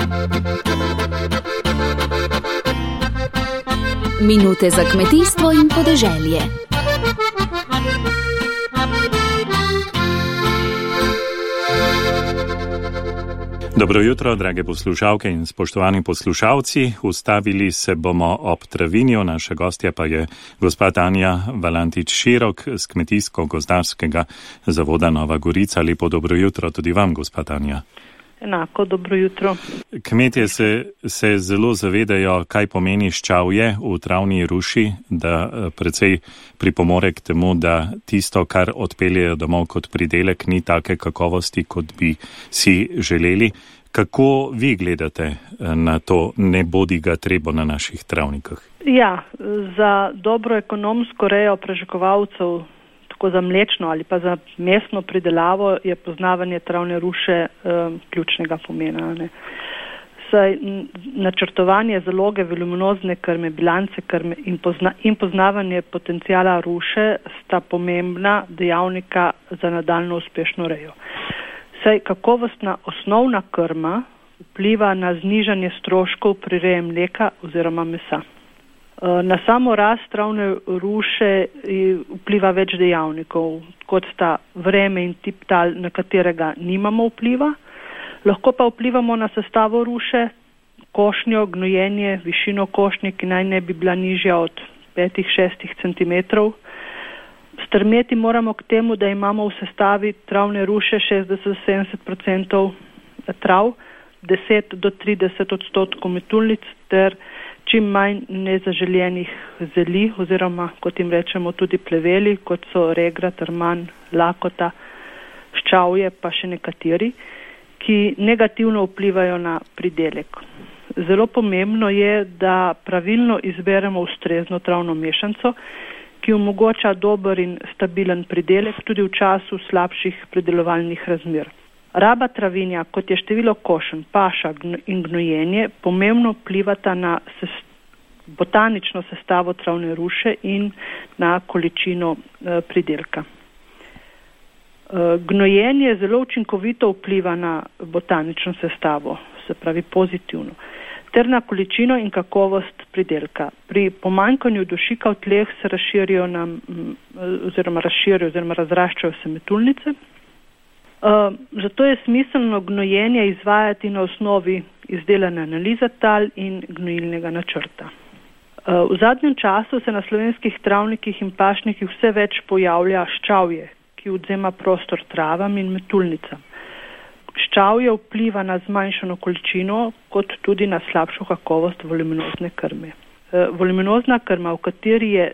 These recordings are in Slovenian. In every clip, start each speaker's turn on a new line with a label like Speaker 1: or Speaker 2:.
Speaker 1: Minute za kmetijstvo in podeželje.
Speaker 2: Dobro jutro, drage poslušalke in spoštovani poslušalci. Ustavili se bomo ob travinju, naša gostja pa je gospa Tanja Valantič-Širok z Kmetijsko-gozdarskega zavoda Nova Gorica. Lepo dobro jutro tudi vam, gospa Tanja.
Speaker 3: Enako, dobro jutro.
Speaker 2: Kmetje se zelo zavedajo, kaj pomeni ščavje v travni ruši, da precej pripomore k temu, da tisto, kar odpeljejo domov kot pridelek, ni take kakovosti, kot bi si želeli. Kako vi gledate na to nebodiga treba na naših travnikah?
Speaker 3: Ja, za dobro ekonomsko rejo prežakovalcev, tako za mlečno ali pa za mesno pridelavo, je poznavanje travne ruše ključnega pomena. Ne? Saj načrtovanje zaloge voluminozne krme, bilance krme in poznavanje potencijala ruše sta pomembna dejavnika za nadaljno uspešno rejo. Saj kakovostna osnovna krma vpliva na znižanje stroškov pri reji mleka oziroma mesa. Na samo rast travne ruše vpliva več dejavnikov, kot sta vreme in tip tal, na katerega nimamo vpliva. Lahko pa vplivamo na sestavo ruše, košnjo, gnojenje, višino košnje, ki naj ne bi bila nižja od 5-6 cm. Strmeti moramo k temu, da imamo v sestavi travne ruše 60-70% trav, 10-30% metulnic ter čim manj nezaželjenih zeli oziroma, kot jim rečemo, tudi pleveli, kot so regra, trman, lakota, ščavje pa še nekateri, ki negativno vplivajo na pridelek. Zelo pomembno je, da pravilno izberemo ustrezno travno mešanco, ki omogoča dober in stabilen pridelek tudi v času slabših pridelovalnih razmer. Raba travinja, kot je število košenj, paša in gnojenje, pomembno vplivata na botanično sestavo travne ruše in na količino pridelka. Gnojenje zelo učinkovito vpliva na botanično sestavo, se pravi pozitivno, ter na količino in kakovost pridelka. Pri pomanjkanju dušika v tleh se razširijo oziroma razraščajo se metulnice. Zato je smiselno gnojenje izvajati na osnovi izdelane analize tal in gnojilnega načrta. V zadnjem času se na slovenskih travnikih in pašnikih vse več pojavlja ščavje, ki odvzema prostor travam in metulnicam. Ščavje vpliva na zmanjšano količino, kot tudi na slabšo kakovost voluminozne krme. Voluminozna krma, v kateri je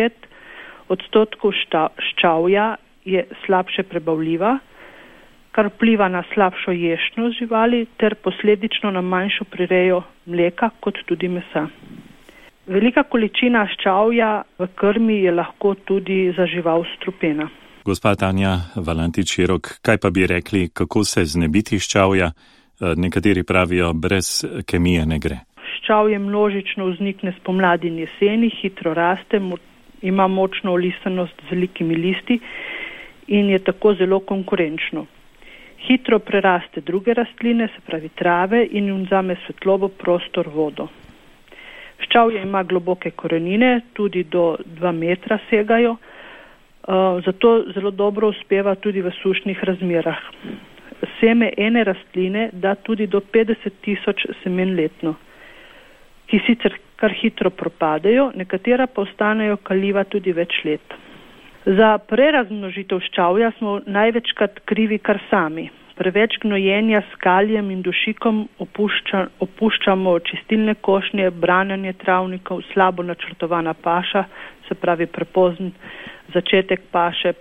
Speaker 3: 10% ščavja, je slabše prebavljiva, kar vpliva na slabšo ještnost živali ter posledično na manjšo prirejo mleka kot tudi mesa. Velika količina ščavja v krmi je lahko tudi za žival strupena.
Speaker 2: Gospa Tanja Valantič-Širok, kaj pa bi rekli, kako se znebiti ščavja? Nekateri pravijo, brez kemije ne gre.
Speaker 3: Ščavje množično vznikne spomladi in jeseni, hitro raste, ima močno olisanost z velikimi listi in je tako zelo konkurenčno. Hitro preraste druge rastline, se pravi trave, in vzame svetlobo, prostor, vodo. Ščavje ima globoke korenine, tudi do 2 metra segajo, zato zelo dobro uspeva tudi v sušnih razmerah. Seme ene rastline da tudi do 50.000 semen letno, ki sicer kar hitro propadejo, nekatera pa ostanejo kaljiva tudi več let. Za prerazmnožitev ščavja smo največkrat krivi kar sami. Preveč gnojenja s kalijem in dušikom opuščamo čistilne košnje, branjanje travnikov, slabo načrtovana paša, se pravi prepozen začetek paše,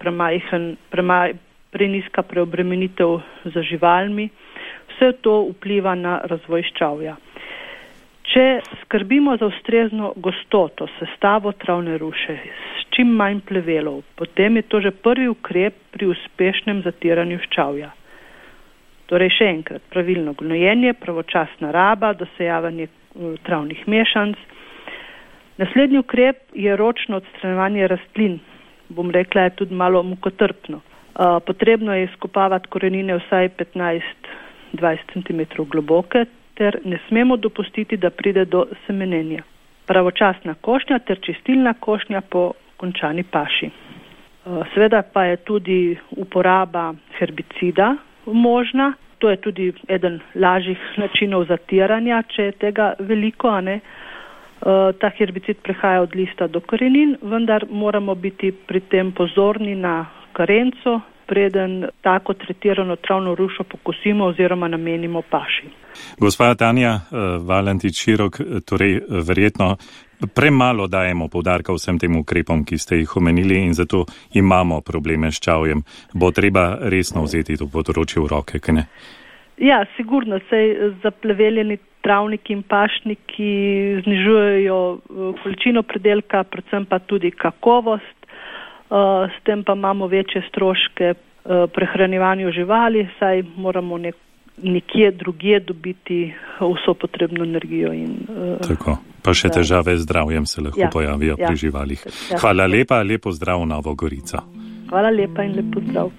Speaker 3: prenizka preobremenitev za živalmi. Vse to vpliva na razvoj ščavja. Če skrbimo za ustrezno gostoto, sestavo travne ruše, s čim manj plevelov, potem je to že prvi ukrep pri uspešnem zatiranju ščavja. Torej še enkrat, pravilno gnojenje, pravočasna raba, dosejavanje travnih mešanc. Naslednji ukrep je ročno odstranjevanje rastlin. Bom rekla, je tudi malo mukotrpno. Potrebno je izkopavati korenine vsaj 15-20 cm globoke ter ne smemo dopustiti, da pride do semenenja. Pravočasna košnja ter čistilna košnja po končani paši. Seveda pa je tudi uporaba herbicida možna. To je tudi eden lažjih načinov zatiranja, če je tega veliko, Ta herbicid prehaja od lista do korenin, vendar moramo biti pri tem pozorni na karenco, preden tako tretirano travno rušo pokosimo oziroma namenimo paši.
Speaker 2: Gospa Tanja Valentič-Širok, torej verjetno premalo dajemo poudarka vsem tem ukrepom, ki ste jih omenili in zato imamo probleme s čavjem. Bo treba resno vzeti to področje v roke, kaj ne?
Speaker 3: Ja, sigurno, saj zapleveljeni travniki in pašniki znižujejo količino pridelka, predvsem pa tudi kakovost, s tem pa imamo večje stroške prehranjevanju živali, saj moramo nekje drugje dobiti vso potrebno energijo.
Speaker 2: Tako, pa še težave z zdravjem se lahko pojavijo pri živalih. Hvala lepa, lepo zdrav Novo Gorico.
Speaker 3: Hvala lepa in lepo zdrav.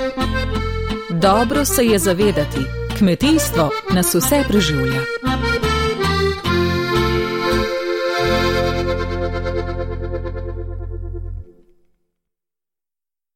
Speaker 1: Dobro se je zavedati, kmetijstvo nas vse preživlja.